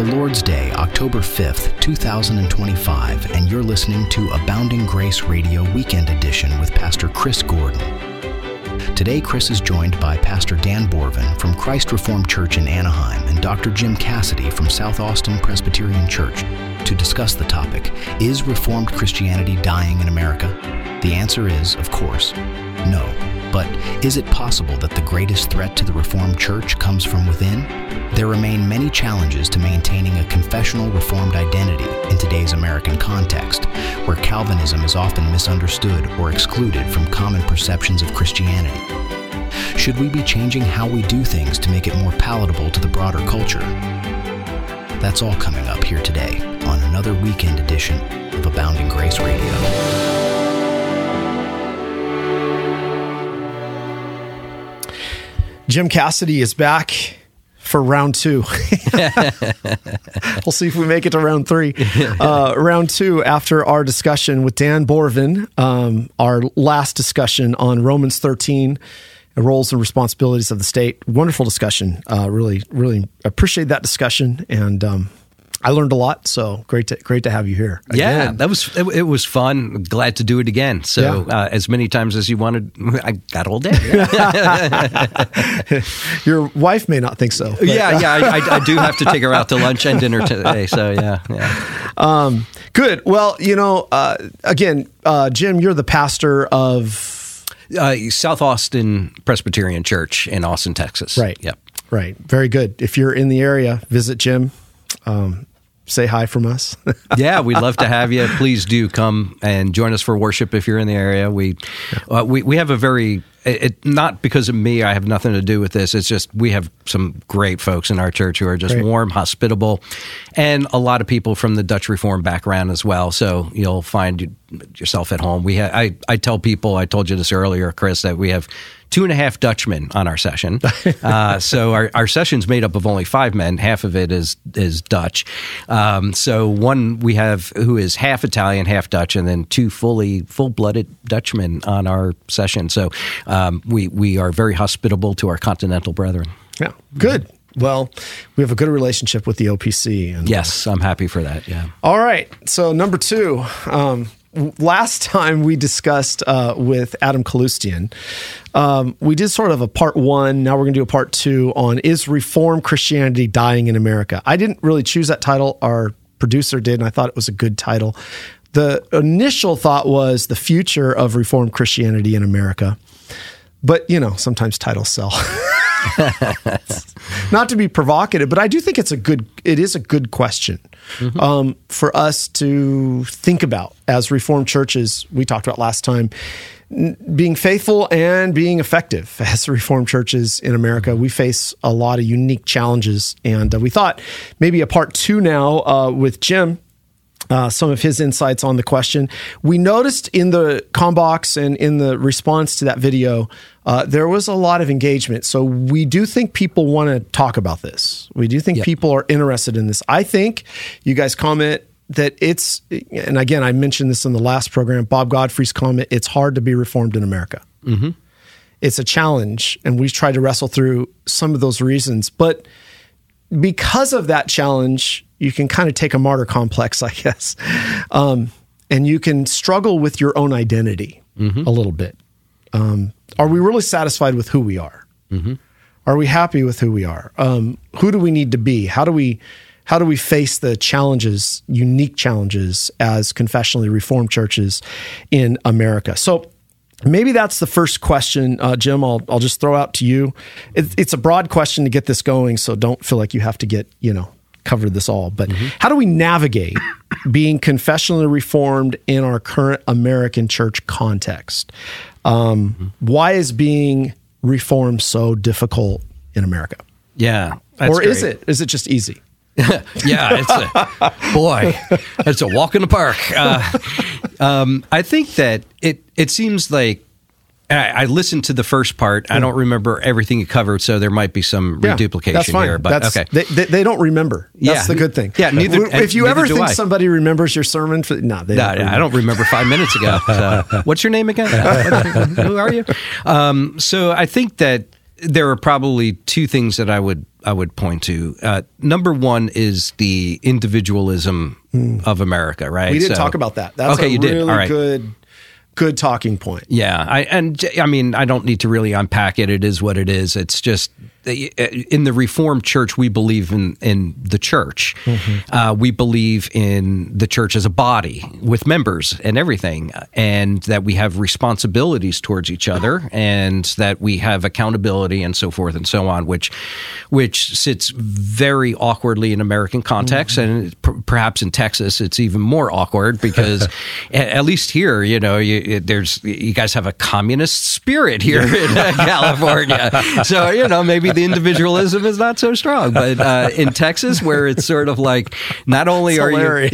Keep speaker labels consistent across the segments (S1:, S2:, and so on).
S1: the Lord's Day, October 5th, 2025, and you're listening to Abounding Grace Radio Weekend Edition with Pastor Chris Gordon. Today, Chris is joined by Pastor Dan Borvin from Christ Reformed Church in Anaheim and Dr. Jim Cassidy from South Austin Presbyterian Church to discuss the topic, Is Reformed Christianity dying in America? The answer is, of course, no. But is it possible that the greatest threat to the Reformed Church comes from within? There remain many challenges to maintaining a confessional Reformed identity in today's American context, where Calvinism is often misunderstood or excluded from common perceptions of Christianity. Should we be changing how we do things to make it more palatable to the broader culture? That's all coming up here today on another weekend edition of Abounding Grace Radio.
S2: Jim Cassidy is back for round two. We'll see if we make it to round three. Round two after our discussion with Dan Borvin, our last discussion on Romans 13, the roles and responsibilities of the state. Wonderful discussion. Really appreciate that discussion. And I learned a lot, so great to have you here again.
S3: Yeah, it was fun. Glad to do it again. So as many times as you wanted, I got all day.
S2: Your wife may not think so.
S3: I do have to take her out to lunch and dinner today. So yeah.
S2: Good. Well, again, Jim, you're the pastor of
S3: South Austin Presbyterian Church in Austin, Texas.
S2: Right.
S3: Yep.
S2: Right. Very good. If you're in the area, visit Jim. Say hi from us.
S3: Yeah, we'd love to have you. Please do come and join us for worship if you're in the area. We have a very, not because of me, I have nothing to do with this. It's just we have some great folks in our church who are just warm, hospitable, and a lot of people from the Dutch Reformed background as well. So you'll find yourself at home. I tell people, I told you this earlier, Chris, that we have 2.5 Dutchmen on our session. So our session's made up of only 5 men. Half of it is Dutch. So one we have who is half Italian, half Dutch, and then 2 full-blooded Dutchmen on our session. So we are very hospitable to our continental brethren.
S2: Yeah, good. Well, we have a good relationship with the OPC. And,
S3: yes, I'm happy for that, yeah.
S2: All right, so number 2. Last time we discussed with Adam Kaloostian, we did sort of a part 1. Now we're going to do a part 2 on Is Reformed Christianity Dying in America? I didn't really choose that title. Our producer did, and I thought it was a good title. The initial thought was the future of Reformed Christianity in America. But, sometimes titles sell. Not to be provocative, but I do think it is a good question for us to think about as Reformed churches. We talked about last time, being faithful and being effective as Reformed churches in America. We face a lot of unique challenges, and we thought maybe a part 2 now with Jim. Some of his insights on the question. We noticed in the combox and in the response to that video, there was a lot of engagement. So we do think people want to talk about this. We do think people are interested in this. I think you guys comment that it's, and again, I mentioned this in the last program, Bob Godfrey's comment, it's hard to be Reformed in America. Mm-hmm. It's a challenge, and we've tried to wrestle through some of those reasons. But because of that challenge, you can kind of take a martyr complex, I guess, and you can struggle with your own identity a little bit. Are we really satisfied with who we are? Mm-hmm. Are we happy with who we are? Who do we need to be? How do we face the challenges, unique challenges, as confessionally Reformed churches in America? So maybe that's the first question, Jim. I'll just throw out to you. It's a broad question to get this going, so don't feel like you have to get covered this all. But how do we navigate being confessionally Reformed in our current American church context? Why is being Reformed so difficult in America?
S3: Yeah,
S2: or great. Is it just easy?
S3: Yeah, it's a walk in the park. I think that it seems like I listened to the first part. I don't remember everything you covered, so there might be some reduplication
S2: that's fine.
S3: here. But
S2: okay, they don't remember. That's the good thing.
S3: Yeah,
S2: if you ever think somebody remembers your sermon,
S3: I don't remember 5 minutes ago. So, what's your name again? Who are you? So I think that there are probably two things that I would point to. Number one is the individualism of America, right?
S2: We did talk about that. That's
S3: okay,
S2: a
S3: you
S2: really
S3: did. All right.
S2: good talking point.
S3: Yeah, I mean, I don't need to really unpack it. It is what it is. It's just in the Reformed Church, we believe in the church. We believe in the church as a body with members and everything, and that we have responsibilities towards each other, and that we have accountability and so forth and so on, which sits very awkwardly in American context, and perhaps in Texas it's even more awkward because at least here, you guys have a communist spirit here in California, so maybe the individualism is not so strong, but in Texas, where it's sort of like not only
S2: it's
S3: are
S2: hilarious,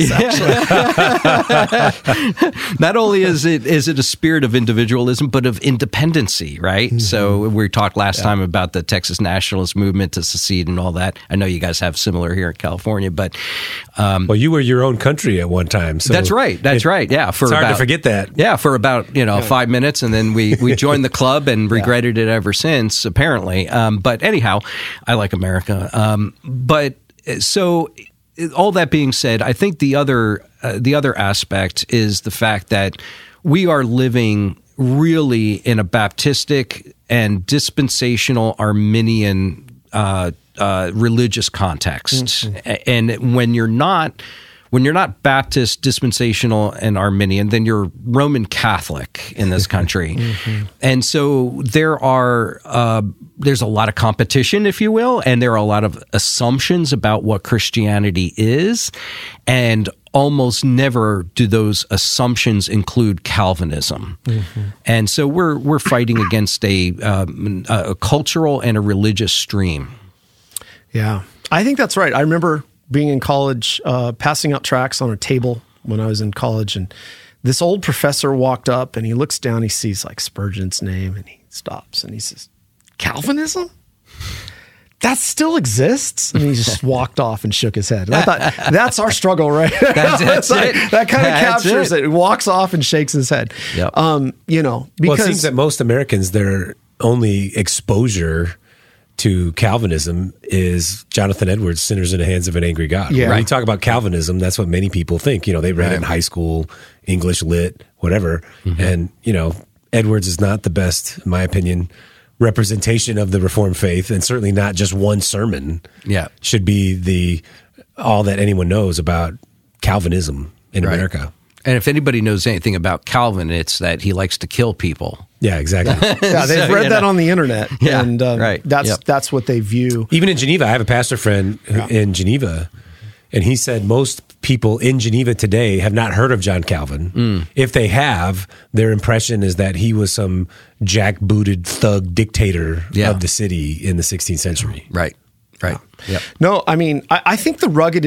S3: not only is it a spirit of individualism, but of independency, right? So we talked last time about the Texas nationalist movement to secede and all that. I know you guys have similar here in California, but
S4: well, you were your own country at one time. So
S3: that's right. Yeah,
S4: it's hard to forget that.
S3: Yeah, for about 5 minutes, and then we joined the club and regretted it ever since, apparently. But anyhow, I like America. But so all that being said, I think the other aspect is the fact that we are living really in a Baptistic and dispensational Arminian religious context, and when you're not Baptist, dispensational, and Arminian, then you're Roman Catholic in this country. And so there's a lot of competition, if you will, and there are a lot of assumptions about what Christianity is, and almost never do those assumptions include Calvinism. And so we're fighting against a cultural and a religious stream.
S2: Yeah, I think that's right. I remember being in college, passing out tracts on a table when I was in college, and this old professor walked up and he looks down, he sees like Spurgeon's name, and he stops and he says, "Calvinism? That still exists?" And he just walked off and shook his head. And I thought, that's our struggle, right?
S3: That's
S2: like,
S3: it.
S2: That kind of captures
S3: it.
S2: He walks off and shakes his head.
S3: Yep.
S2: Because
S4: it seems that most Americans, their only exposure to Calvinism is Jonathan Edwards' Sinners in the Hands of an Angry God.
S2: Yeah.
S4: When you talk about Calvinism, that's what many people think. They read it in high school, English lit, whatever. And, Edwards is not the best, in my opinion, representation of the Reformed faith, and certainly not just one sermon should be all that anyone knows about Calvinism in America.
S3: And if anybody knows anything about Calvin, it's that he likes to kill people.
S4: Yeah, exactly.
S2: Yeah, they've read that on the internet, and that's what they view.
S4: Even in Geneva, I have a pastor friend in Geneva, and he said most people in Geneva today have not heard of John Calvin. If they have, their impression is that he was some jackbooted thug dictator of the city in the 16th century.
S3: Right. Yep.
S2: No, I mean, I think the rugged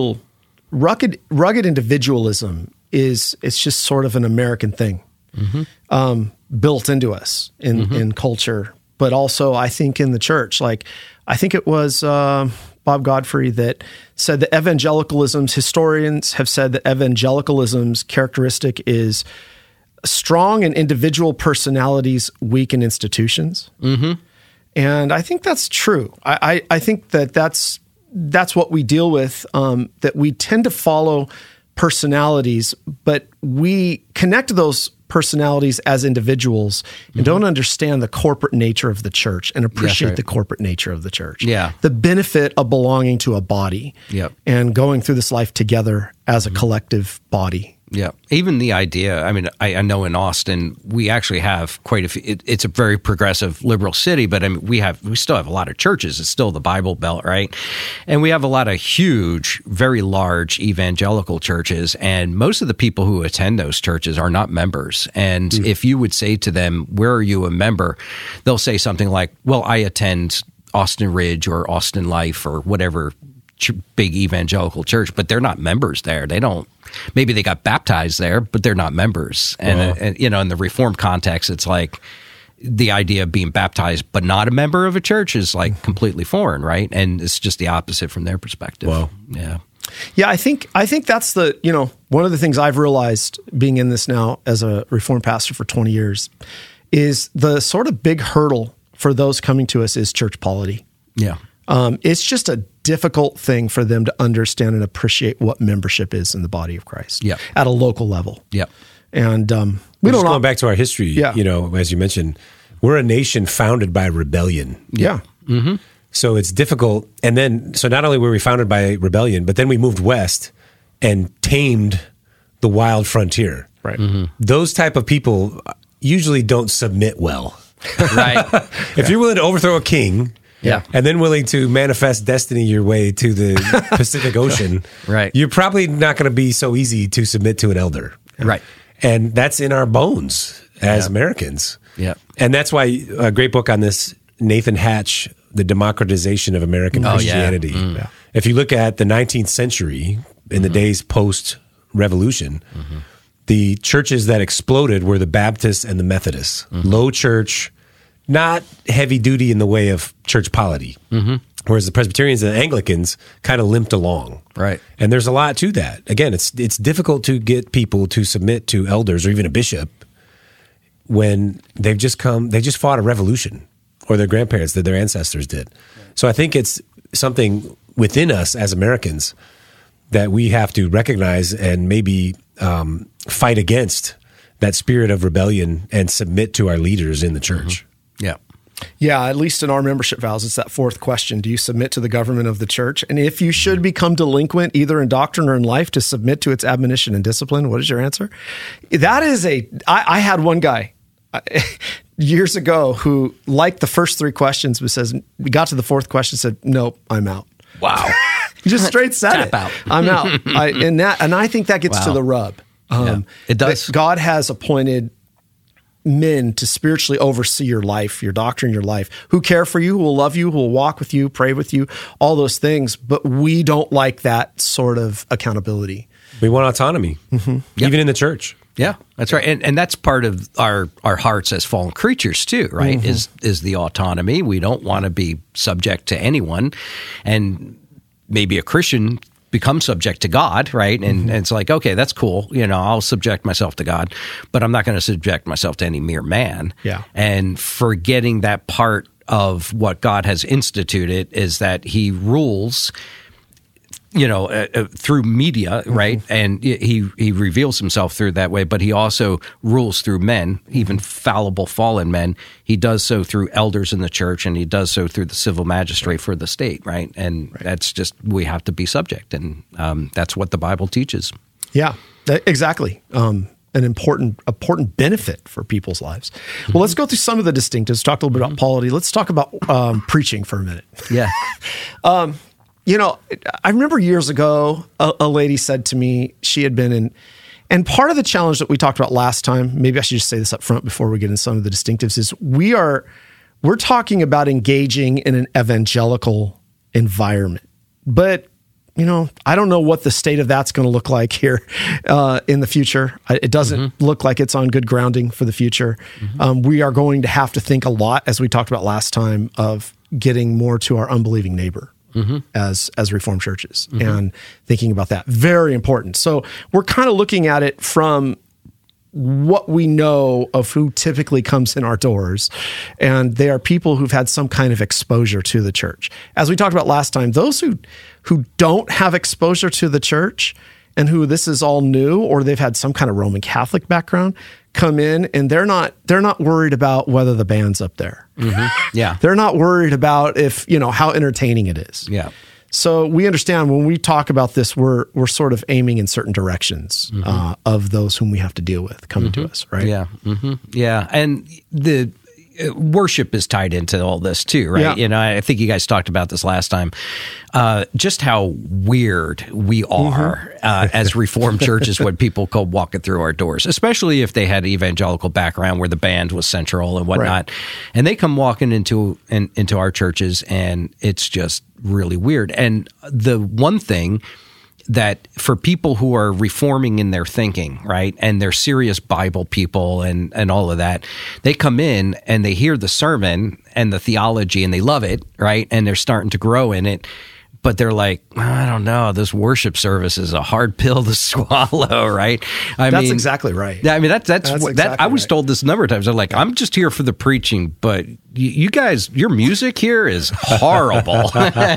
S2: individualism it's just sort of an American thing, built into us in culture, but also I think in the church. Like, I think it was Bob Godfrey that said that historians have said that evangelicalism's characteristic is strong in individual personalities, weak in institutions. And I think that's true. I think that's what we deal with, that we tend to follow personalities, but we connect to those personalities as individuals and don't understand the corporate nature of the church and appreciate the corporate nature of the church.
S3: Yeah.
S2: The benefit of belonging to a body and going through this life together as a collective body.
S3: Yeah. Even the idea, I mean, I know in Austin, we actually have quite a few, it's a very progressive liberal city, but I mean, we still have a lot of churches. It's still the Bible Belt, right? And we have a lot of huge, very large evangelical churches. And most of the people who attend those churches are not members. And if you would say to them, "Where are you a member?" They'll say something like, "Well, I attend Austin Ridge or Austin Life or whatever big evangelical church," but they're not members there. They don't. Maybe they got baptized there, but they're not members. And in the Reformed context, it's like the idea of being baptized but not a member of a church is like completely foreign, right? And it's just the opposite from their perspective.
S4: Wow.
S2: Yeah, I think that's one of the things I've realized being in this now as a Reformed pastor for 20 years is the sort of big hurdle for those coming to us is church polity.
S3: Yeah.
S2: It's just a difficult thing for them to understand and appreciate what membership is in the body of Christ at a local level.
S3: Yep.
S2: And
S4: we don't going back to our history,
S2: Yeah.
S4: As you mentioned, we're a nation founded by rebellion.
S2: Yeah.
S3: Mm-hmm.
S4: So it's difficult. And then, so not only were we founded by rebellion, but then we moved west and tamed the wild frontier.
S2: Right.
S3: Mm-hmm.
S4: Those type of people usually don't submit well.
S3: Right.
S4: If you're willing to overthrow a king,
S3: Yeah.
S4: and then willing to manifest destiny your way to the Pacific Ocean,
S3: Right.
S4: you're probably not going to be so easy to submit to an elder.
S3: Right.
S4: And that's in our bones as Americans.
S3: Yeah.
S4: And that's why a great book on this, Nathan Hatch, The Democratization of American Christianity.
S3: Yeah.
S4: If you look at the 19th century, in the days post-revolution, the churches that exploded were the Baptists and the Methodists. Low church, not heavy duty in the way of church polity. Whereas the Presbyterians and the Anglicans kind of limped along.
S3: Right.
S4: And there's a lot to that. Again, it's difficult to get people to submit to elders or even a bishop when they just fought a revolution, or their grandparents did, their ancestors did. So I think it's something within us as Americans that we have to recognize and maybe fight against that spirit of rebellion and submit to our leaders in the church.
S3: Yeah.
S2: Yeah, at least in our membership vows, it's that fourth question. Do you submit to the government of the church? And if you should become delinquent, either in doctrine or in life, to submit to its admonition and discipline, what is your answer? That is I had one guy years ago who liked the first three questions, but says, we got to the fourth question, said, nope, I'm out.
S3: Wow.
S2: He just straight said
S3: Tap
S2: it.
S3: out.
S2: I'm out. And I think that gets to the rub.
S3: It does.
S2: That God has appointed men to spiritually oversee your life, your doctrine, your life, who care for you, who will love you, who will walk with you, pray with you, all those things. But we don't like that sort of accountability.
S4: We want autonomy, even in the church.
S3: Yeah, that's right. And that's part of our hearts as fallen creatures too, right? Is the autonomy. We don't want to be subject to anyone. And maybe a Christian becomes subject to God, right? And it's like, okay, that's cool. I'll subject myself to God, but I'm not going to subject myself to any mere man.
S2: Yeah.
S3: And forgetting that part of what God has instituted is that he rules through media, right? And he reveals himself through that way, but he also rules through men, even fallible, fallen men. He does so through elders in the church, and he does so through the civil magistrate for the state, right? And that's just, we have to be subject, and that's what the Bible teaches.
S2: Yeah, exactly. An important benefit for people's lives. Well, let's go through some of the distinctives. Talked a little bit about polity. Let's talk about preaching for a minute.
S3: Yeah.
S2: I remember years ago, a lady said to me, she had been in, and part of the challenge that we talked about last time, maybe I should just say this up front before we get into some of the distinctives, is we're talking about engaging in an evangelical environment. But, I don't know what the state of that's going to look like here in the future. It doesn't look like it's on good grounding for the future. We are going to have to think a lot, as we talked about last time, of getting more to our unbelieving neighbor. As Reformed churches, and thinking about that. Very important. So we're kind of looking at it from what we know of who typically comes in our doors, and they are people who've had some kind of exposure to the church. As we talked about last time, those who don't have exposure to the church and who this is all new, or they've had some kind of Roman Catholic background, come in and they're not worried about whether the band's up there.
S3: Yeah.
S2: They're not worried about how entertaining it is.
S3: Yeah.
S2: So we understand when we talk about this, we're sort of aiming in certain directions of those whom we have to deal with coming to us, right?
S3: Yeah. Yeah. And the worship is tied into all this too, right?
S2: Yeah.
S3: I think you guys talked about this last time, just how weird we are as Reformed churches when people go walking through our doors, especially if they had an evangelical background where the band was central and whatnot. Right. And they come walking into our churches, and it's just really weird. And the one thing that for people who are reforming in their thinking, right, and they're serious Bible people and all of that, they come in and they hear the sermon and the theology and they love it, right, and they're starting to grow in it, but they're like, I don't know, this worship service is a hard pill to swallow, right?
S2: That's exactly right.
S3: I mean, that's
S2: exactly
S3: I was
S2: right.
S3: told this a number of times. They're like, I'm just here for the preaching, but you guys, your music here is horrible.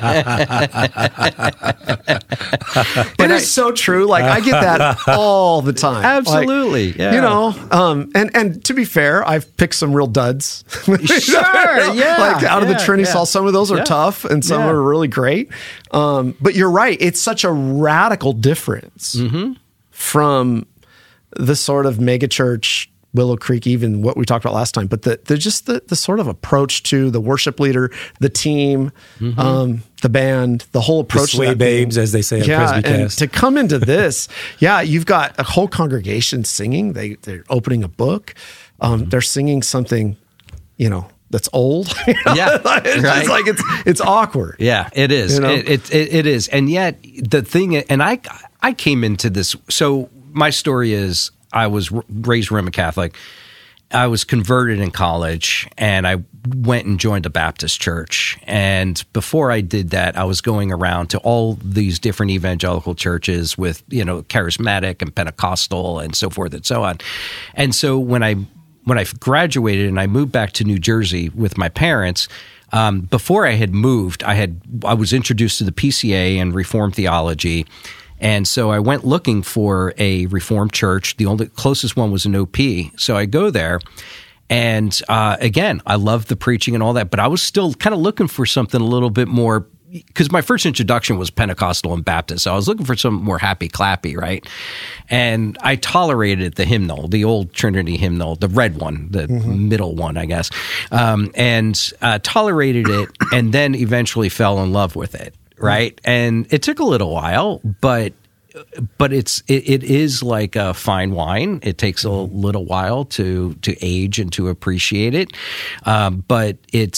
S2: It is so true. Like I get that all the time.
S3: Absolutely.
S2: Like, you know, and to be fair, I've picked some real duds.
S3: Sure. Yeah.
S2: Like out of the Trinity Saul, some of those are tough and some are really great. But you're right. It's such a radical difference from the sort of megachurch Willow Creek, even what we talked about last time, but the sort of approach to the worship leader, the team, the band, the whole approach.
S4: The sway babes, as they say on Presbycast.
S2: And to come into this, you've got a whole congregation singing. They're opening a book. They're singing something, that's old. It's like it's awkward.
S3: Yeah, it is. It is, and yet the thing, and I came into this. So my story is, I was raised Roman Catholic. I was converted in college, and I went and joined a Baptist church. And before I did that, I was going around to all these different evangelical churches with, charismatic and Pentecostal and so forth and so on. And so when I graduated and I moved back to New Jersey with my parents, before I had moved, I was introduced to the PCA and Reformed theology. And so I went looking for a Reformed church. The only closest one was an OP. So I go there, and again, I love the preaching and all that, but I was still kind of looking for something a little bit more, because my first introduction was Pentecostal and Baptist. So I was looking for something more happy clappy, right? And I tolerated the hymnal, the old Trinity hymnal, the red one, the middle one, I guess, and tolerated it, and then eventually fell in love with it. Right. And it took a little while, but it is like a fine wine. It takes a little while to age and to appreciate it. But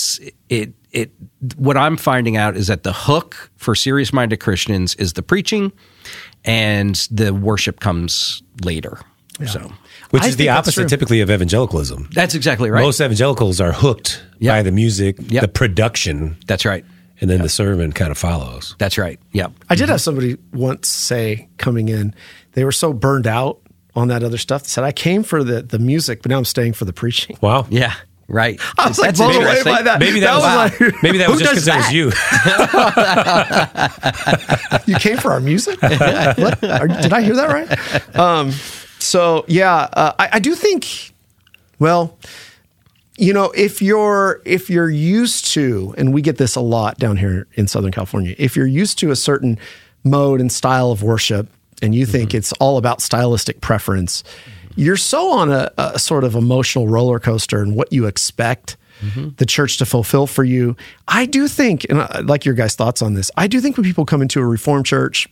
S3: what I'm finding out is that the hook for serious-minded Christians is the preaching, and the worship comes later. Yeah. So,
S4: which is the opposite typically of evangelicalism.
S3: That's exactly right.
S4: Most evangelicals are hooked by the music, the production.
S3: That's right.
S4: And then the sermon kind of follows.
S3: That's right. Yep.
S2: I did have somebody once say, coming in, they were so burned out on that other stuff, they said, I came for the music, but now I'm staying for the preaching.
S4: Wow.
S3: Yeah. Right.
S2: I was like blown away by that.
S4: Maybe that was just because that was you.
S2: You came for our music? What? Did I hear that right? I do think, well, if you're used to, and we get this a lot down here in Southern California, if you're used to a certain mode and style of worship, and you think it's all about stylistic preference, you're so on a sort of emotional roller coaster and what you expect the church to fulfill for you. I do think, and I'd like your guys' thoughts on this, I do think when people come into a Reformed church,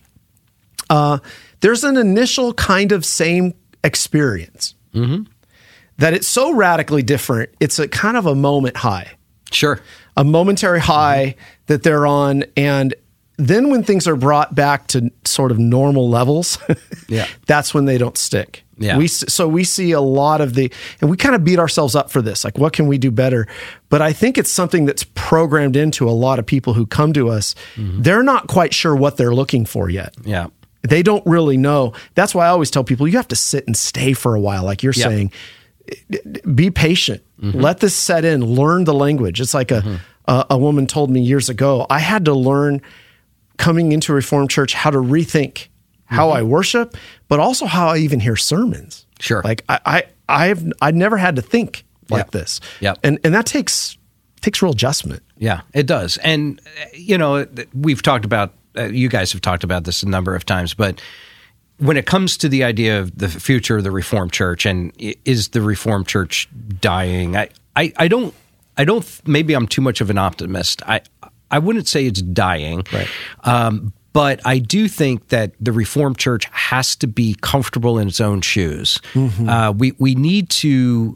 S2: there's an initial kind of same experience. That it's so radically different, it's a kind of a moment high.
S3: Sure. A
S2: momentary high that they're on, and then when things are brought back to sort of normal levels, that's when they don't stick. Yeah. We see a lot of and we kind of beat ourselves up for this, like what can we do better? But I think it's something that's programmed into a lot of people who come to us. They're not quite sure what they're looking for yet.
S3: Yeah.
S2: They don't really know. That's why I always tell people, you have to sit and stay for a while, like you're saying. Be patient. Let this set in. Learn the language. It's like a woman told me years ago, I had to learn coming into a Reformed church how to rethink how I worship, but also how I even hear sermons.
S3: Sure.
S2: Like I never had to think like this.
S3: Yep.
S2: And that takes real adjustment.
S3: Yeah, it does. And we've talked about, you guys have talked about this a number of times, but when it comes to the idea of the future of the Reformed Church and is the Reformed Church dying, I don't. Maybe I'm too much of an optimist. I wouldn't say it's dying,
S2: right.
S3: But I do think that the Reformed Church has to be comfortable in its own shoes. We need to,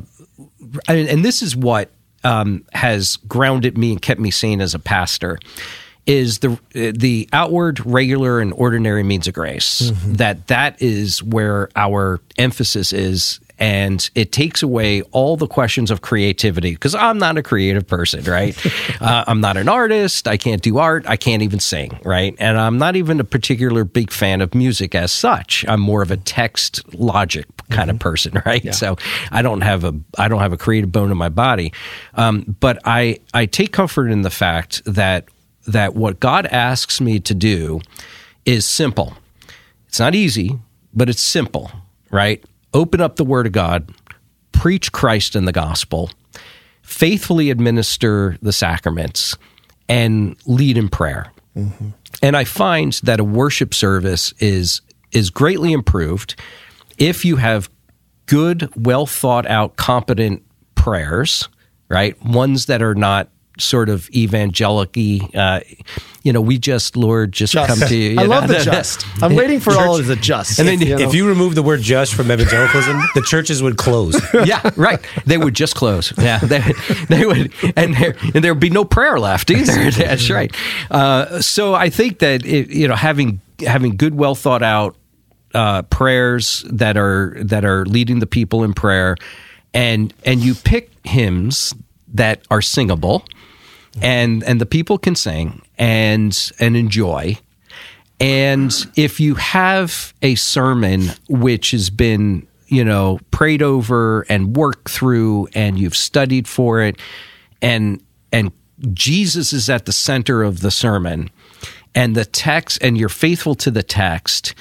S3: and this is what has grounded me and kept me sane as a pastor. Is the outward, regular, and ordinary means of grace. That is where our emphasis is, and it takes away all the questions of creativity, because I'm not a creative person, right? I'm not an artist. I can't do art. I can't even sing, right? And I'm not even a particular big fan of music as such. I'm more of a text logic kind of person, right?
S2: Yeah.
S3: So I don't have a creative bone in my body, but I take comfort in the fact that what God asks me to do is simple. It's not easy, but it's simple, right? Open up the Word of God, preach Christ and the gospel, faithfully administer the sacraments, and lead in prayer. Mm-hmm. And I find that a worship service is greatly improved if you have good, well thought out, competent prayers, right? Ones that are not sort of evangelic-y, we just, Lord, just come to you.
S2: I love the just. I'm waiting for all of the just.
S4: And then if you remove the word just from evangelicalism, the churches would close.
S3: Yeah, right. They would just close. Yeah, they would, and there would be no prayer left either. That's right. So I think that having good, well thought out prayers that are leading the people in prayer, and you pick hymns that are singable, and the people can sing and enjoy. And if you have a sermon which has been, prayed over and worked through, and you've studied for it, and Jesus is at the center of the sermon, and the text, and you're faithful to the text,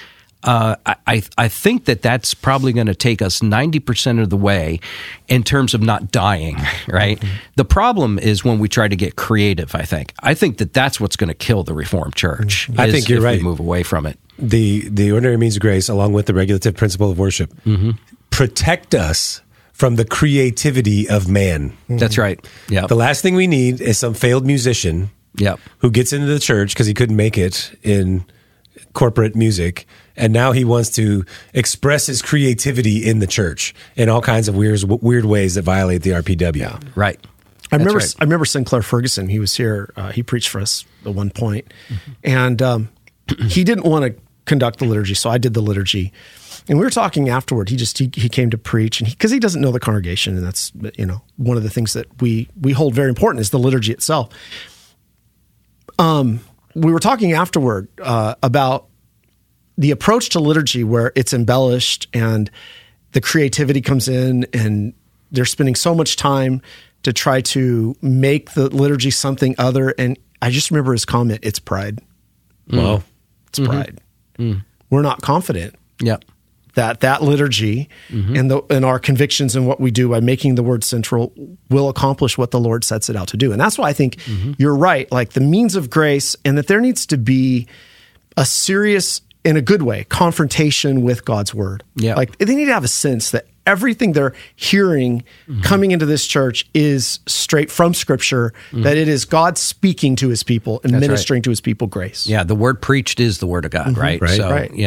S3: I think that's probably going to take us 90% of the way in terms of not dying, right? Mm-hmm. The problem is when we try to get creative, I think that's what's going to kill the Reformed Church.
S4: Mm-hmm. I think you're right.
S3: We move away from it.
S4: The ordinary means of grace, along with the regulative principle of worship, protect us from the creativity of man.
S3: Mm-hmm. That's right. Yeah.
S4: The last thing we need is some failed musician who gets into the church because he couldn't make it in corporate music, and now he wants to express his creativity in the church in all kinds of weird ways that violate the RPW.
S3: Yeah. Right.
S2: I remember Sinclair Ferguson. He was here. He preached for us at one point, and he didn't want to conduct the liturgy, so I did the liturgy. And we were talking afterward. He came to preach, and because he doesn't know the congregation, and that's one of the things that we hold very important is the liturgy itself. We were talking afterward about the approach to liturgy where it's embellished and the creativity comes in, and they're spending so much time to try to make the liturgy something other. And I just remember his comment, it's pride.
S4: Wow.
S2: It's pride. We're not confident that liturgy and our convictions and what we do by making the word central will accomplish what the Lord sets it out to do. And that's why I think you're right, like the means of grace, and that there needs to be a serious, in a good way, confrontation with God's word. Yeah. Like they need to have a sense that everything they're hearing coming into this church is straight from Scripture, that it is God speaking to his people and ministering to his people grace.
S3: Yeah, the word preached is the word of God, right? So,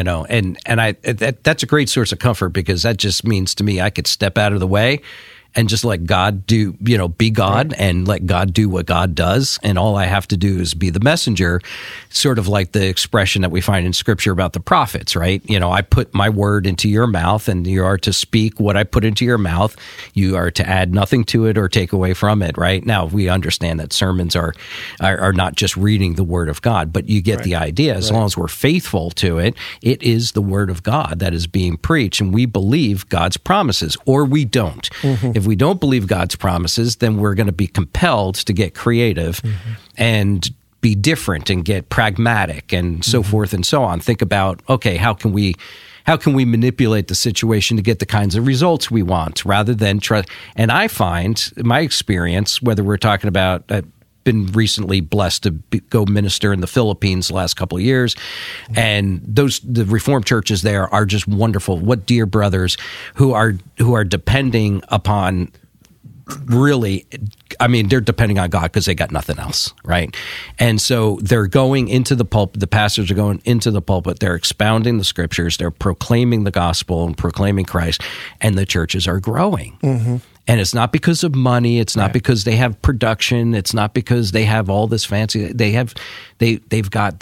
S3: that's a great source of comfort, because that just means to me I could step out of the way and just let God do, be God, and let God do what God does. And all I have to do is be the messenger, sort of like the expression that we find in Scripture about the prophets, right? I put my word into your mouth, and you are to speak what I put into your mouth. You are to add nothing to it or take away from it, right? Now, we understand that sermons are not just reading the word of God, but you get the idea. As long as we're faithful to it, it is the word of God that is being preached, and we believe God's promises, or we don't. If we don't believe God's promises, then we're going to be compelled to get creative and be different and get pragmatic and so forth and so on. Think about, okay, how can we manipulate the situation to get the kinds of results we want, rather than try. And I find my experience, whether we're talking about been recently blessed to go minister in the Philippines the last couple of years, and the Reformed churches there are just wonderful. What dear brothers who are depending upon, really, I mean, they're depending on God because they got nothing else, right? And so they're going into the pulpit. The pastors are going into the pulpit. They're expounding the Scriptures. They're proclaiming the gospel and proclaiming Christ, and the churches are growing. And it's not because of money. It's not because they have production. It's not because they have all this fancy. They've got their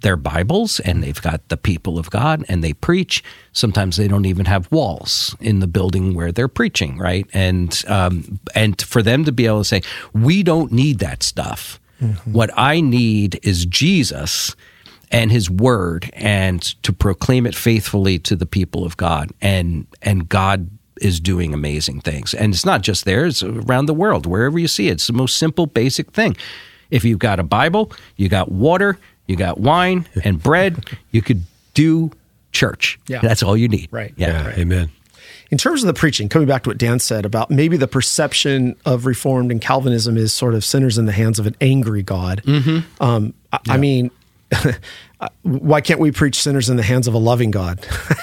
S3: their Bibles, and they've got the people of God, and they preach. Sometimes they don't even have walls in the building where they're preaching, right? And for them to be able to say, we don't need that stuff. Mm-hmm. What I need is Jesus and his word, and to proclaim it faithfully to the people of God. And God is doing amazing things. And it's not just there, it's around the world, wherever you see it. It's the most simple, basic thing. If you've got a Bible, you got water, you got wine and bread, you could do church.
S2: Yeah.
S3: That's all you need.
S2: Right.
S4: Yeah.
S2: Right.
S4: Amen.
S2: In terms of the preaching, coming back to what Dan said about maybe the perception of Reformed and Calvinism is sort of sinners in the hands of an angry God. Mm-hmm. I mean, why can't we preach sinners in the hands of a loving God?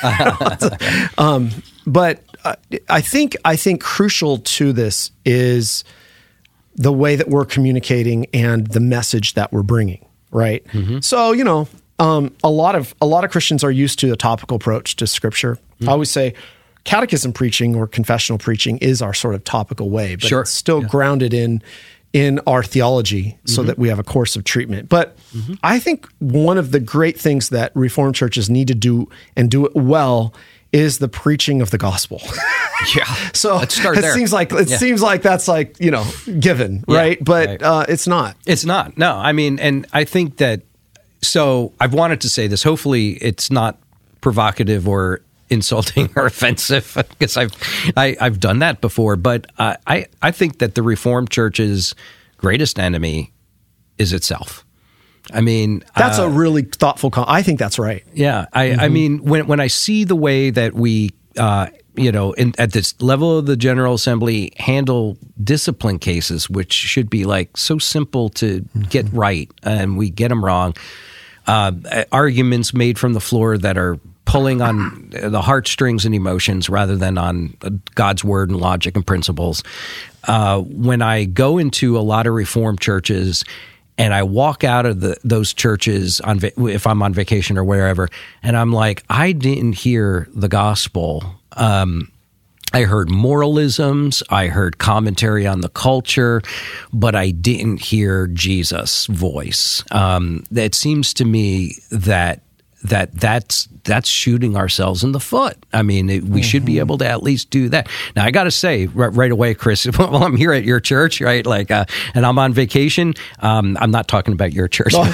S2: But I think crucial to this is the way that we're communicating and the message that we're bringing, right? Mm-hmm. So, a lot of Christians are used to a topical approach to Scripture. Mm-hmm. I always say catechism preaching or confessional preaching is our sort of topical way, but it's still grounded in our theology so that we have a course of treatment. But I think one of the great things that Reformed churches need to do and do it well is the preaching of the gospel.
S3: Yeah.
S2: So
S3: let's start there.
S2: Seems like that's like, given, right? But it's not.
S3: It's not. No, I mean, and I think that, so I've wanted to say this, hopefully it's not provocative or insulting or offensive, because I've done that before. But I think that the Reformed Church's greatest enemy is itself. I mean,
S2: that's a really thoughtful. I think that's right.
S3: Yeah, I mean, when I see the way that we, at this level of the General Assembly, handle discipline cases, which should be like so simple to get right, and we get them wrong. Arguments made from the floor that are pulling on the heartstrings and emotions rather than on God's word and logic and principles. When I go into a lot of Reformed churches and I walk out of those churches if I'm on vacation or wherever, and I'm like, I didn't hear the gospel. I heard moralisms, I heard commentary on the culture, but I didn't hear Jesus' voice. It seems to me that's shooting ourselves in the foot. I mean, we should be able to at least do that. Now, I got to say right away, Chris, while I'm here at your church, right, and I'm on vacation, I'm not talking about your church.
S2: Is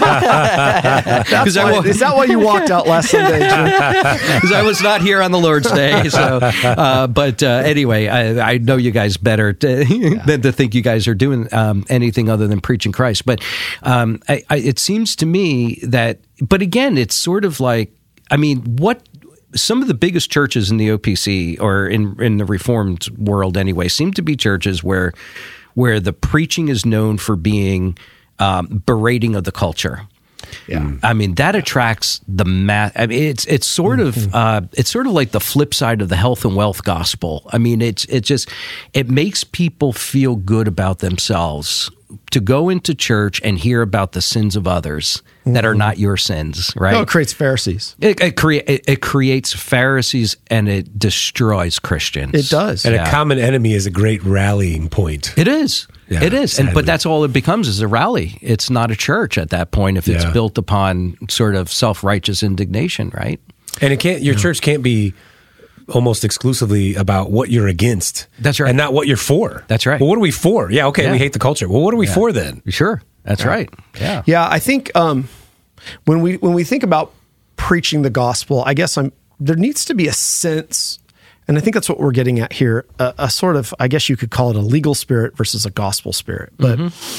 S2: that why you walked out last Sunday, Jim?
S3: Because I was not here on the Lord's Day. So, but anyway, I know you guys better than to think you guys are doing anything other than preaching Christ. But it seems to me that, but again, it's sort of like, I mean, what some of the biggest churches in the OPC or in the Reformed world anyway seem to be churches where the preaching is known for being berating of the culture.
S2: Yeah,
S3: I mean that attracts the mass. I mean, it's sort of like the flip side of the health and wealth gospel. I mean, it makes people feel good about themselves to go into church and hear about the sins of others that are not your sins, right?
S2: No, it creates Pharisees.
S3: It creates Pharisees, and it destroys Christians.
S2: It does.
S4: And a common enemy is a great rallying point.
S3: It is. Yeah, it is. But that's all it becomes, is a rally. It's not a church at that point if it's built upon sort of self-righteous indignation, right?
S4: And your church can't be almost exclusively about what you're against.
S3: That's right.
S4: And not what you're for.
S3: That's right.
S4: Well, what are we for? Yeah, okay, we hate the culture. Well, what are we for then?
S3: Sure. That's right. Yeah.
S2: Yeah, I think when we think about preaching the gospel, I guess there needs to be a sense, and I think that's what we're getting at here, a sort of, I guess you could call it a legal spirit versus a gospel spirit. But,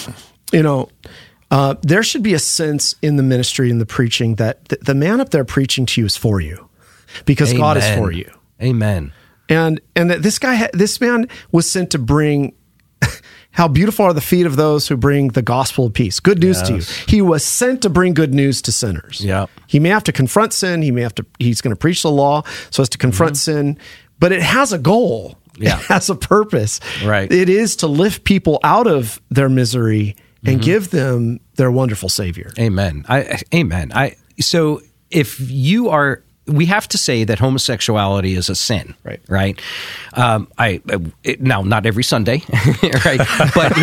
S2: there should be a sense in the ministry and the preaching that the man up there preaching to you is for you because God is for you.
S3: Amen.
S2: And that this man was sent to bring, how beautiful are the feet of those who bring the gospel of peace. Good news to you. He was sent to bring good news to sinners.
S3: Yeah.
S2: He may have to confront sin. He's going to preach the law so as to confront sin, but it has a goal.
S3: Yeah.
S2: It has a purpose.
S3: Right.
S2: It is to lift people out of their misery and give them their wonderful Savior.
S3: Amen. Amen. So if you are we have to say that homosexuality is a sin, right? Now, not every Sunday, right? But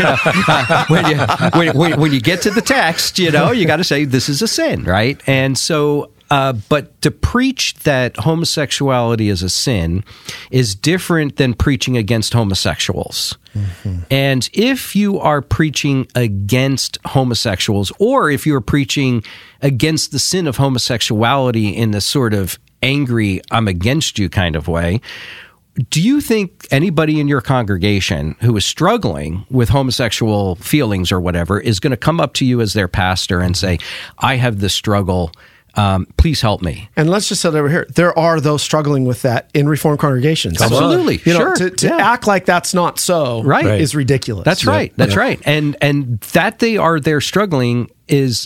S3: when you get to the text, you got to say this is a sin, right? And so, but to preach that homosexuality is a sin is different than preaching against homosexuals. Mm-hmm. And if you are preaching against homosexuals, or if you're preaching against the sin of homosexuality in this sort of angry, I'm against you kind of way, do you think anybody in your congregation who is struggling with homosexual feelings or whatever is going to come up to you as their pastor and say, I have this struggle, please help me?
S2: And let's just set it over here. There are those struggling with that in Reformed congregations.
S3: Absolutely.
S2: Sure. To act like that's not so is ridiculous.
S3: That's right. That's right. And that they're struggling is,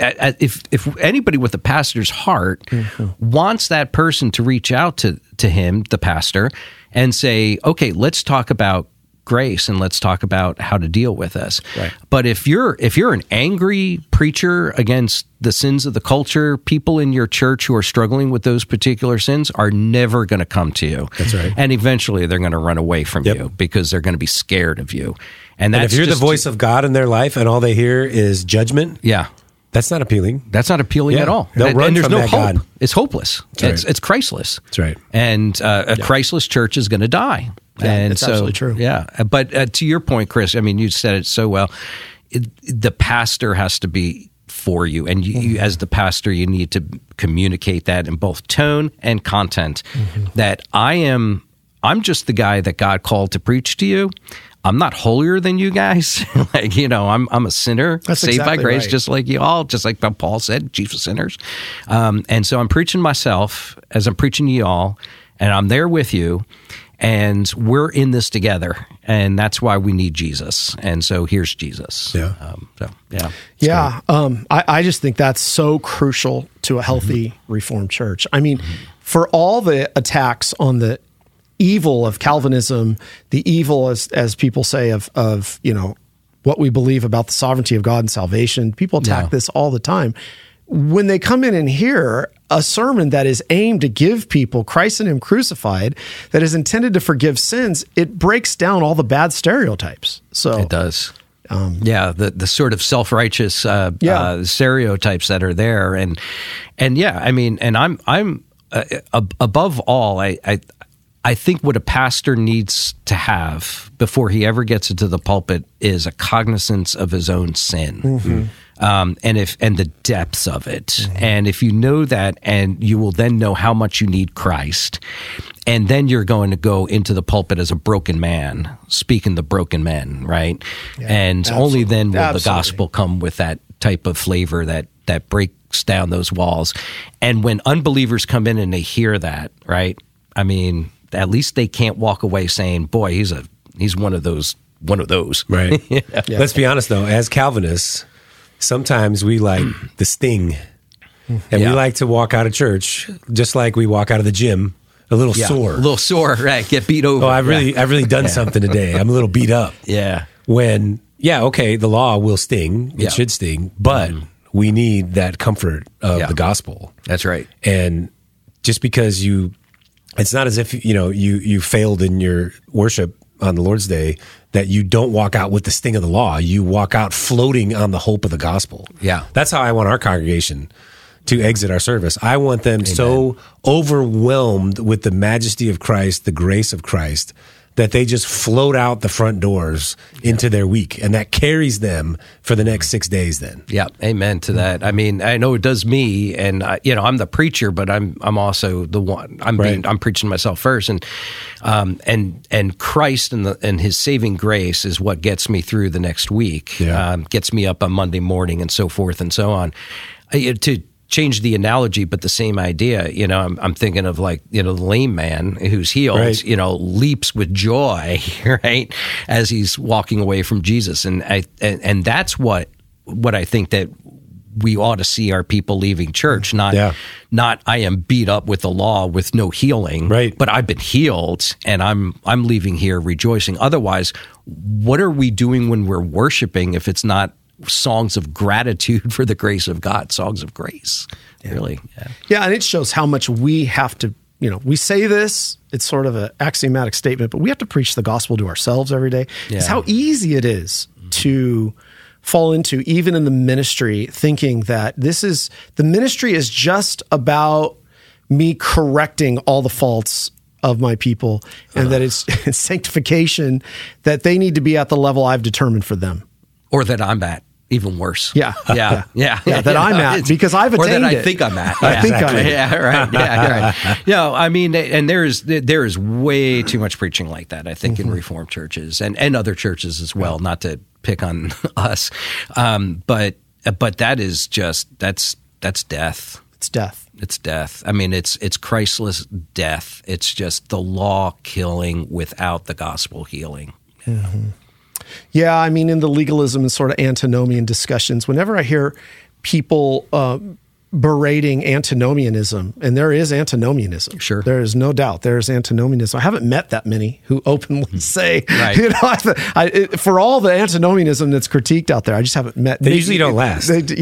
S3: if anybody with a pastor's heart wants that person to reach out to him, the pastor, and say, okay, let's talk about grace and let's talk about how to deal with this. Right. But if you're an angry preacher against the sins of the culture, people in your church who are struggling with those particular sins are never going to come to you.
S4: That's right.
S3: And eventually they're going to run away from you because they're going to be scared of you. And
S4: if you're the voice of God in their life and all they hear is judgment, that's not appealing.
S3: That's not appealing at all.
S4: They'll run
S3: and there's
S4: from
S3: no
S4: that
S3: hope.
S4: God.
S3: It's hopeless. It's Christless.
S4: That's right.
S3: And a Christless church is going to die. And
S2: that's absolutely true.
S3: Yeah. But to your point, Chris, I mean, you said it so well. The pastor has to be for you. And you, as the pastor, you need to communicate that in both tone and content, that I'm just the guy that God called to preach to you. I'm not holier than you guys. I'm a sinner saved by grace, just like you all, just like Paul said, chief of sinners. And so I'm preaching myself as I'm preaching to you all, and I'm there with you, and we're in this together. And that's why we need Jesus. And so here's Jesus.
S2: I just think that's so crucial to a healthy Reformed church. I mean, for all the attacks on the evil of Calvinism, the evil, as people say, of what we believe about the sovereignty of God and salvation, people attack this all the time. When they come in and hear a sermon that is aimed to give people Christ and Him crucified, that is intended to forgive sins, it breaks down all the bad stereotypes. So
S3: it does. The sort of self-righteous stereotypes that are there, and I mean, and I'm above all, I think what a pastor needs to have before he ever gets into the pulpit is a cognizance of his own sin, and the depths of it. And if you know that, and you will then know how much you need Christ, and then you're going to go into the pulpit as a broken man, speaking the broken men, right? Yeah, and only then will the gospel come with that type of flavor that breaks down those walls. And when unbelievers come in and they hear that, right? I mean, at least they can't walk away saying, boy, he's one of those.
S4: Right. Let's be honest though, as Calvinists, sometimes we like the sting, and we like to walk out of church just like we walk out of the gym a little sore,
S3: right? Get beat over.
S4: Oh, I've really done something today. I'm a little beat up.
S3: Yeah.
S4: When the law will sting. It should sting, but we need that comfort of the gospel.
S3: That's right.
S4: And just because it's not as if you failed in your worship on the Lord's Day, that you don't walk out with the sting of the law. You walk out floating on the hope of the gospel.
S3: Yeah.
S4: That's how I want our congregation to exit our service. I want them so overwhelmed with the majesty of Christ, the grace of Christ, that they just float out the front doors into their week, and that carries them for the next 6 days then.
S3: Yeah, amen to that. I mean, I know it does me, and I'm the preacher, but I'm also the one. I'm preaching myself first, and Christ and His saving grace is what gets me through the next week. Gets me up on Monday morning and so forth and so on. To change the analogy, but the same idea. I'm thinking of the lame man who's healed, leaps with joy, right, as he's walking away from Jesus, and that's what I think that we ought to see our people leaving church, not I am beat up with the law with no healing,
S4: right,
S3: but I've been healed and I'm leaving here rejoicing. Otherwise, what are we doing when we're worshiping if it's not songs of gratitude for the grace of God, songs of grace. Really,
S2: Yeah, and it shows how much we have to, we say this, it's sort of an axiomatic statement, but we have to preach the gospel to ourselves every day. It's how easy it is to fall into, even in the ministry, thinking that the ministry is just about me correcting all the faults of my people, and that it's sanctification, that they need to be at the level I've determined for them.
S3: Or that I'm at. Even worse.
S2: Yeah.
S3: That
S2: I'm at, because I've attained it.
S3: Or that I think I'm at.
S2: I think I'm at.
S3: Yeah, right. Yeah, right. I mean, and there is way too much preaching like that, I think, in Reformed churches and other churches as well, not to pick on us. But that is just, that's death.
S2: It's death.
S3: It's death. I mean, it's Christless death. It's just the law killing without the gospel healing.
S2: Mm-hmm. Yeah, I mean, in the legalism and sort of antinomian discussions, whenever I hear people berating antinomianism, and there is antinomianism.
S3: Sure.
S2: There is no doubt there is antinomianism. I haven't met that many who openly say, for all the antinomianism that's critiqued out there, I just haven't met.
S4: They usually don't last.
S3: Right.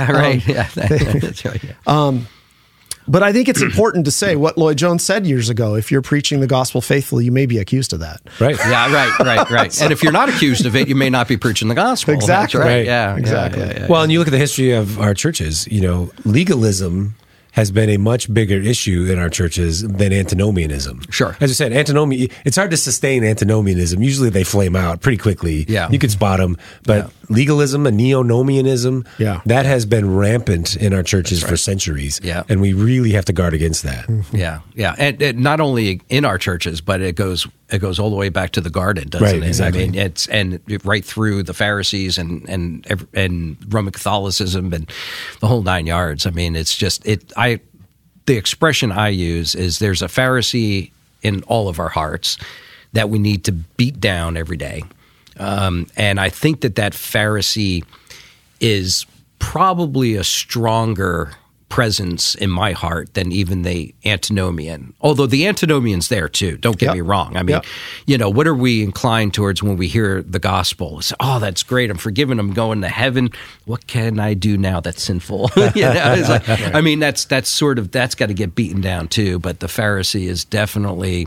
S3: That's right. Yeah.
S2: But I think it's important to say what Lloyd Jones said years ago. If you're preaching the gospel faithfully, you may be accused of that.
S4: Right.
S3: Yeah, right. And if you're not accused of it, you may not be preaching the gospel.
S2: Exactly.
S3: That's right.
S4: Right.
S3: Yeah,
S2: exactly.
S3: Yeah.
S4: Well, and you look at the history of our churches, legalism has been a much bigger issue in our churches than antinomianism.
S3: Sure.
S4: As I said, it's hard to sustain antinomianism. Usually they flame out pretty quickly.
S3: Yeah.
S4: You can spot them. But legalism and neonomianism, that has been rampant in our churches for centuries.
S3: Yeah.
S4: And we really have to guard against that.
S3: Yeah. And not only in our churches, but it goes all the way back to the garden, doesn't it?
S4: Exactly.
S3: I mean, it's right through the Pharisees and Roman Catholicism and the whole nine yards. I mean, it's just the expression I use is there's a Pharisee in all of our hearts that we need to beat down every day. And I think that Pharisee is probably a stronger presence in my heart than even the antinomian. Although the antinomian's there too, don't get me wrong. I mean, what are we inclined towards when we hear the gospel? It's, that's great. I'm forgiven. I'm going to heaven. What can I do now that's sinful? It's like, I mean, that's got to get beaten down too. But the Pharisee is definitely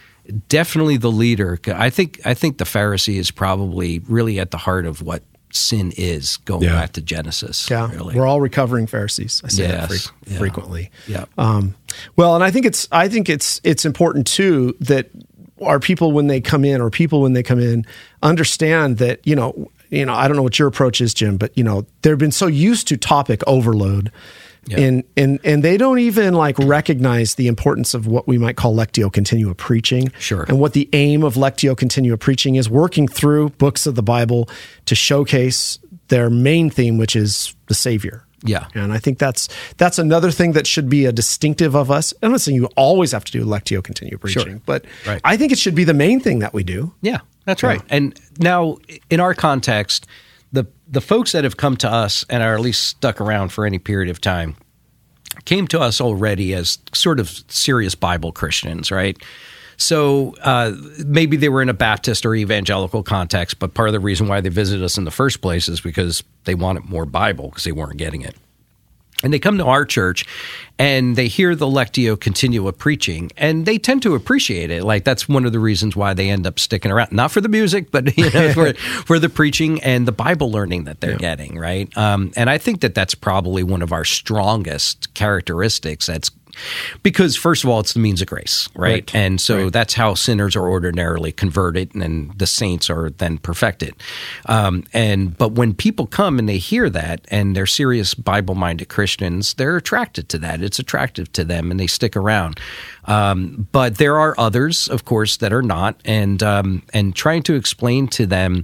S3: the leader. I think the Pharisee is probably really at the heart of what sin is, going back to Genesis.
S2: Yeah,
S3: really.
S2: We're all recovering Pharisees. I say that frequently.
S3: Yeah.
S2: Well, and I think it's important too that our people when they come in, understand that I don't know what your approach is, Jim, but they've been so used to topic overload. Yeah. And they don't even recognize the importance of what we might call Lectio Continua preaching.
S3: Sure.
S2: And what the aim of Lectio Continua preaching is, working through books of the Bible to showcase their main theme, which is the Savior.
S3: Yeah.
S2: And I think that's another thing that should be a distinctive of us. I'm not saying you always have to do Lectio Continua preaching, but I think it should be the main thing that we do.
S3: Yeah, that's right. And now in our context, the folks that have come to us and are at least stuck around for any period of time came to us already as sort of serious Bible Christians, right? So maybe they were in a Baptist or evangelical context, but part of the reason why they visited us in the first place is because they wanted more Bible because they weren't getting it. And they come to our church and they hear the Lectio Continua preaching, and they tend to appreciate it. That's one of the reasons why they end up sticking around, not for the music, but for the preaching and the Bible learning that they're getting, right? And I think that's probably one of our strongest characteristics. Because first of all, it's the means of grace, right? And so that's how sinners are ordinarily converted, and then the saints are then perfected. But when people come and they hear that, and they're serious Bible-minded Christians, they're attracted to that. It's attractive to them, and they stick around. But there are others, of course, that are not, and trying to explain to them.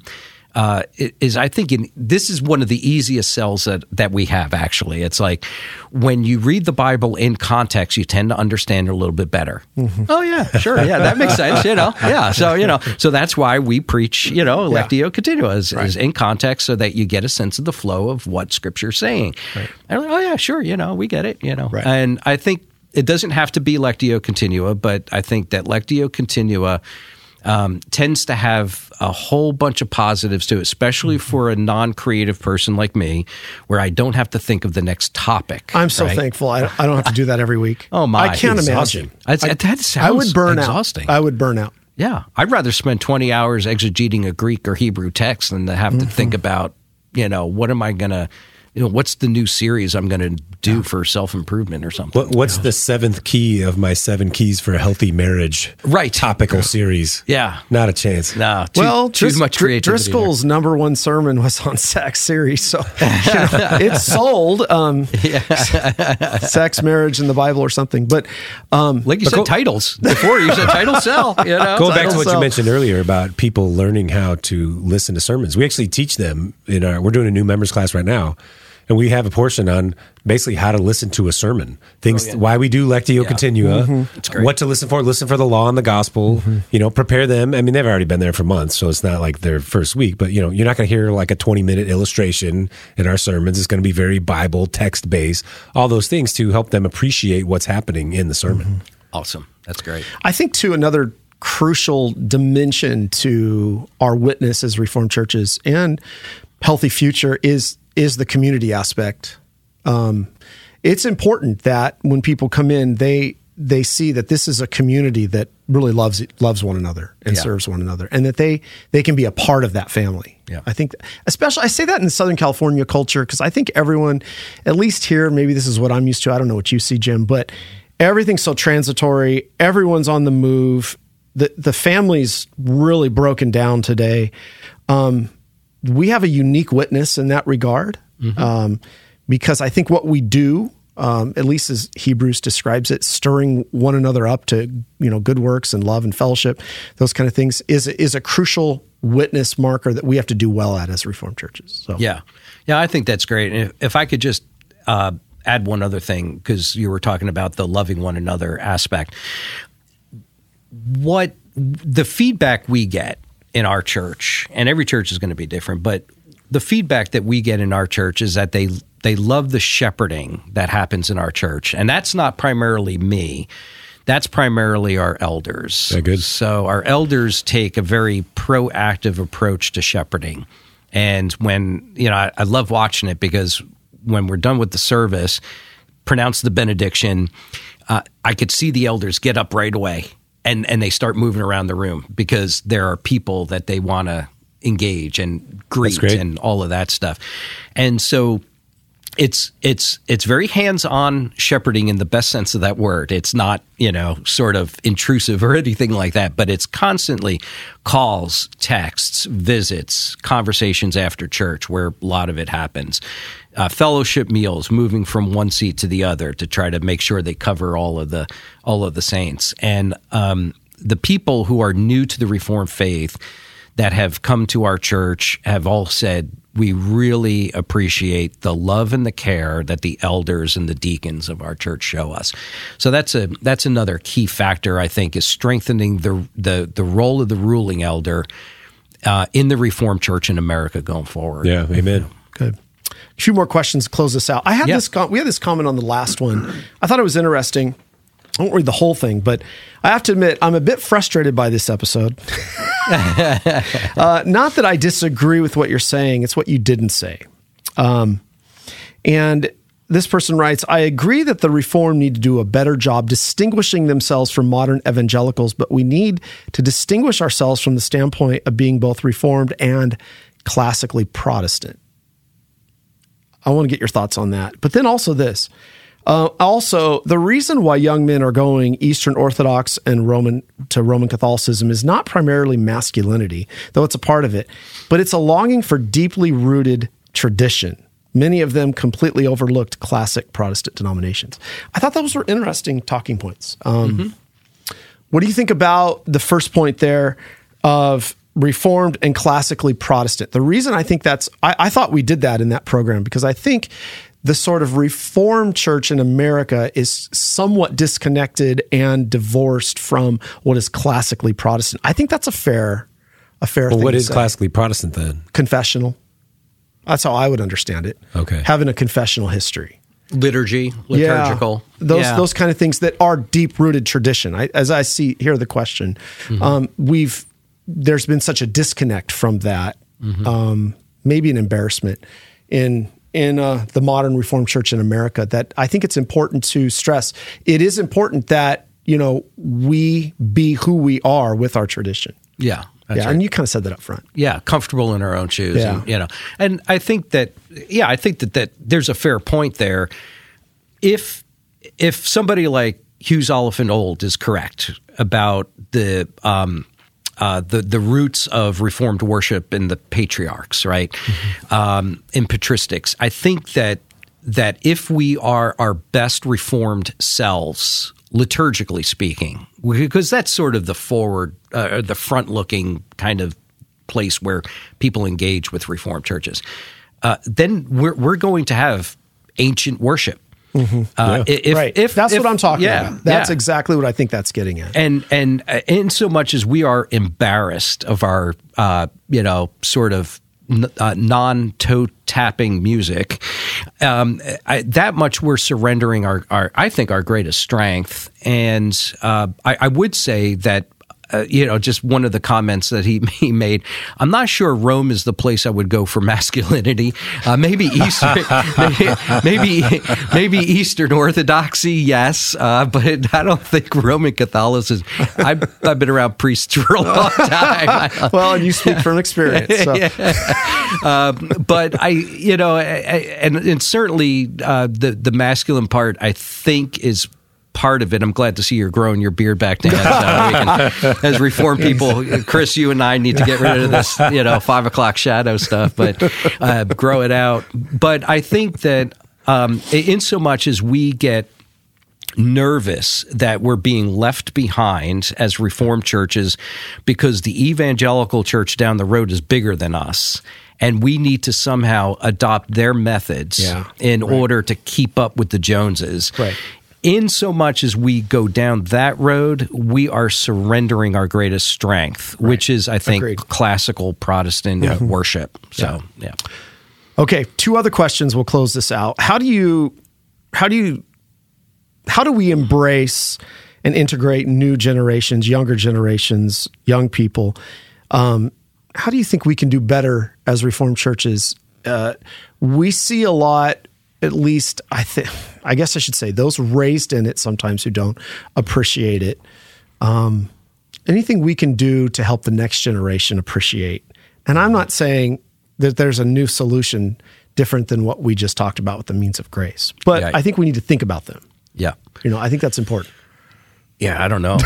S3: I think this is one of the easiest sells that we have, actually. It's like when you read the Bible in context, you tend to understand it a little bit better. Mm-hmm. Oh, yeah, sure. Yeah, that makes sense, Yeah, so that's why we preach, Lectio Continua is in context so that you get a sense of the flow of what Scripture's saying. Right. And like, oh, yeah, sure, we get it, Right. And I think it doesn't have to be Lectio Continua, but I think that Lectio Continua tends to have a whole bunch of positives to it, especially for a non-creative person like me, where I don't have to think of the next topic.
S2: I'm so thankful. I don't have to do that every week.
S3: Oh my!
S2: I can't imagine.
S3: That sounds
S2: I would burn
S3: exhausting.
S2: out. I would burn out.
S3: Yeah, I'd rather spend 20 hours exegeting a Greek or Hebrew text than to have to think about, what am I going to, what's the new series I'm going to do for self-improvement or something.
S4: What's the 7th key of my 7 keys for a healthy marriage?
S3: Right.
S4: Topical series.
S3: Yeah.
S4: Not a chance.
S3: No.
S2: Too
S3: much creativity.
S2: Driscoll's number one sermon was on sex series, so it's sold. Sex, marriage, and the Bible or something. But
S3: like you said, titles before. You said title sell.
S4: Go back to what you mentioned earlier about people learning how to listen to sermons. We actually teach them we're doing a new members class right now. And we have a portion on basically how to listen to a sermon, why we do Lectio Continua, what to listen for the law and the gospel, prepare them. I mean, they've already been there for months, so it's not like their first week, but you're not going to hear like a 20-minute illustration in our sermons. It's going to be very Bible text-based, all those things to help them appreciate what's happening in the sermon.
S3: Awesome. That's great.
S2: I think too, another crucial dimension to our witness as Reformed churches and Healthy Future is the community aspect. It's important that when people come in, they see that this is a community that really loves one another and serves one another, and that they can be a part of that family.
S3: Yeah.
S2: I think, especially, I say that in Southern California culture, because I think everyone, at least here, maybe this is what I'm used to. I don't know what you see, Jim, but everything's so transitory. Everyone's on the move. The family's really broken down today. We have a unique witness in that regard, because I think what we do, at least as Hebrews describes it, stirring one another up to good works and love and fellowship, those kind of things, is a crucial witness marker that we have to do well at as Reformed churches. So
S3: yeah, I think that's great. And if I could just add one other thing, because you were talking about the loving one another aspect, what the feedback we get in our church, and every church is going to be different, but the feedback that we get in our church is that they love the shepherding that happens in our church. And that's not primarily me. That's primarily our elders.
S4: Very good.
S3: So our elders take a very proactive approach to shepherding. And when, I love watching it, because when we're done with the service, pronounce the benediction, I could see the elders get up right away. And they start moving around the room, because there are people that they want to engage and greet and all of that stuff. And so it's very hands-on shepherding in the best sense of that word. It's not, sort of intrusive or anything like that, but it's constantly calls, texts, visits, conversations after church, where a lot of it happens. Fellowship meals, moving from one seat to the other to try to make sure they cover all of the saints. And the people who are new to the Reformed faith that have come to our church have all said, we really appreciate the love and the care that the elders and the deacons of our church show us. So that's another key factor, I think, is strengthening the role of the ruling elder in the Reformed Church in America going forward.
S4: Yeah, amen.
S2: Good. A few more questions to close this out. We had this comment on the last one. I thought it was interesting. I won't read the whole thing, but I have to admit, I'm a bit frustrated by this episode. Not that I disagree with what you're saying, it's what you didn't say. And this person writes, I agree that the Reformed need to do a better job distinguishing themselves from modern evangelicals, but we need to distinguish ourselves from the standpoint of being both Reformed and classically Protestant. I want to get your thoughts on that. But then also this. Also, the reason why young men are going Eastern Orthodox and Roman Catholicism is not primarily masculinity, though it's a part of it, but it's a longing for deeply rooted tradition. Many of them completely overlooked classic Protestant denominations. I thought those were interesting talking points. What do you think about the first point there of Reformed and classically Protestant? The reason I think I thought we did that in that program, because I think the sort of Reformed church in America is somewhat disconnected and divorced from what is classically Protestant. I think that's a fair thing to say.
S4: What is classically Protestant then?
S2: Confessional. That's how I would understand it.
S4: Okay. Having
S2: a confessional history.
S3: Liturgical.
S2: Yeah, those kind of things that are deep-rooted tradition. As I hear the question, there's been such a disconnect from that, maybe an embarrassment in the modern Reformed Church in America, that I think it's important to stress. It is important that, we be who we are with our tradition.
S3: Yeah.
S2: Yeah, right. And you kind of said that up front.
S3: Yeah, comfortable in our own shoes.
S2: Yeah.
S3: And I think that there's a fair point there. If somebody like Hughes Oliphant Old is correct about the roots of Reformed worship in the patriarchs, right? In patristics, I think that if we are our best Reformed selves, liturgically speaking, because that's sort of the front-looking kind of place where people engage with Reformed churches, then we're going to have ancient worship.
S2: Right. That's what I'm talking about. That's exactly what I think that's getting at.
S3: And in so much as we are embarrassed of our, sort of non-toe tapping music, that much we're surrendering our I think our greatest strength. And I would say that, just one of the comments that he made, I'm not sure Rome is the place I would go for masculinity. Maybe maybe Eastern Orthodoxy, yes, but I don't think Roman Catholicism. I've been around priests for a long time.
S2: Well, and you speak from experience. So.
S3: But and certainly the masculine part, I think, is part of it. I'm glad to see you're growing your beard back down. As Reformed people, Chris, you and I need to get rid of this, 5 o'clock shadow stuff, but grow it out. But I think that in so much as we get nervous that we're being left behind as Reformed churches because the evangelical church down the road is bigger than us, and we need to somehow adopt their methods in order to keep up with the Joneses. Right. In so much as we go down that road, we are surrendering our greatest strength, which is, I think, classical Protestant worship. So,
S2: Okay, 2 other questions. We'll close this out. How do we embrace and integrate new generations, younger generations, young people? How do you think we can do better as Reformed churches? We see a lot. At least I guess I should say those raised in it sometimes who don't appreciate it. Anything we can do to help the next generation appreciate. And I'm not saying that there's a new solution different than what we just talked about with the means of grace, but I think we need to think about them.
S3: Yeah.
S2: I think that's important.
S3: Yeah, I don't know.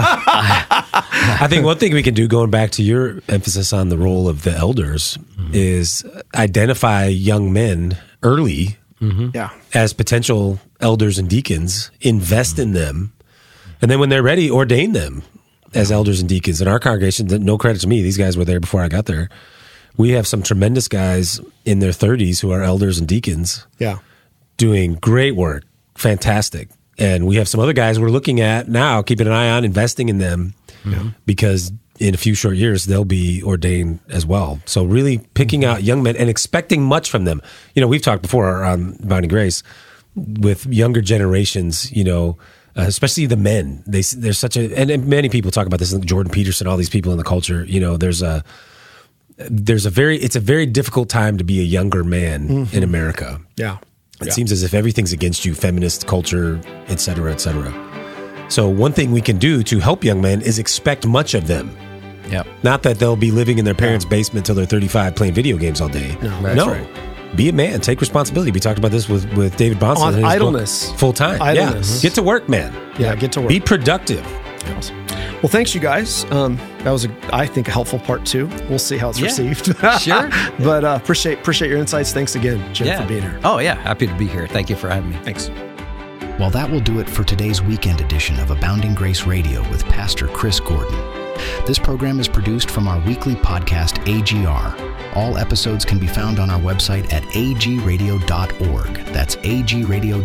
S4: I think one thing we can do, going back to your emphasis on the role of the elders, is identify young men early as potential elders and deacons, invest in them, and then when they're ready, ordain them as elders and deacons. In our congregation, no credit to me, these guys were there before I got there. We have some tremendous guys in their 30s who are elders and deacons doing great work, fantastic. And we have some other guys we're looking at now, keeping an eye on, investing in them, because in a few short years, they'll be ordained as well. So really picking out young men and expecting much from them. We've talked before on Abounding Grace with younger generations, especially the men. There's such and many people talk about this, Jordan Peterson, all these people in the culture, it's a very difficult time to be a younger man in America.
S2: Yeah.
S4: It seems as if everything's against you, feminist culture, et cetera, et cetera. So one thing we can do to help young men is expect much of them.
S3: Yeah.
S4: Not that they'll be living in their parents' basement till they're 35 playing video games all day.
S2: No.
S4: Right. Be a man. Take responsibility. We talked about this with David Bahnsen.
S2: On idleness.
S4: Full time.
S2: Idleness.
S4: Yeah. Get to work, man.
S2: Yeah, get to work.
S4: Be productive.
S2: Awesome. Well, thanks, you guys. That was, I think, a helpful part 2. We'll see how it's received.
S3: Sure.
S2: But appreciate your insights. Thanks again, Jim, for being here.
S3: Oh, yeah. Happy to be here. Thank you for having me.
S2: Thanks.
S1: Well, that will do it for today's weekend edition of Abounding Grace Radio with Pastor Chris Gordon. This program is produced from our weekly podcast, AGR. All episodes can be found on our website at agradio.org. That's agradio.org.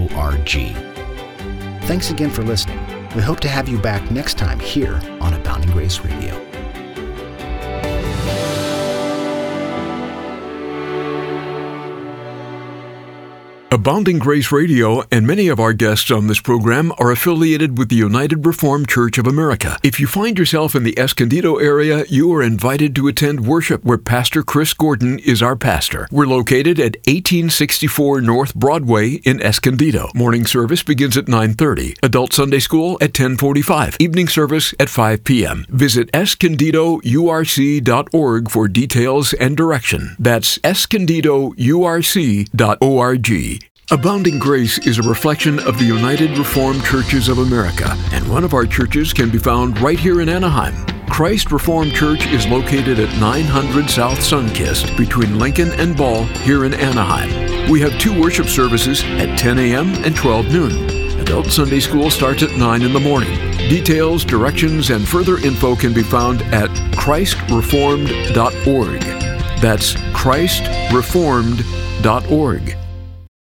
S1: Thanks again for listening. We hope to have you back next time here on Abounding Grace Radio.
S5: Abounding Grace Radio and many of our guests on this program are affiliated with the United Reformed Church of America. If you find yourself in the Escondido area, you are invited to attend worship where Pastor Chris Gordon is our pastor. We're located at 1864 North Broadway in Escondido. Morning service begins at 9:30. Adult Sunday School at 10:45. Evening service at 5 p.m. Visit escondidourc.org for details and direction. That's escondidourc.org. Abounding Grace is a reflection of the United Reformed Churches of America, and one of our churches can be found right here in Anaheim. Christ Reformed Church is located at 900 South Sunkist between Lincoln and Ball here in Anaheim. We have 2 worship services at 10 a.m. and 12 noon. Adult Sunday School starts at 9 in the morning. Details, directions, and further info can be found at christreformed.org. That's christreformed.org.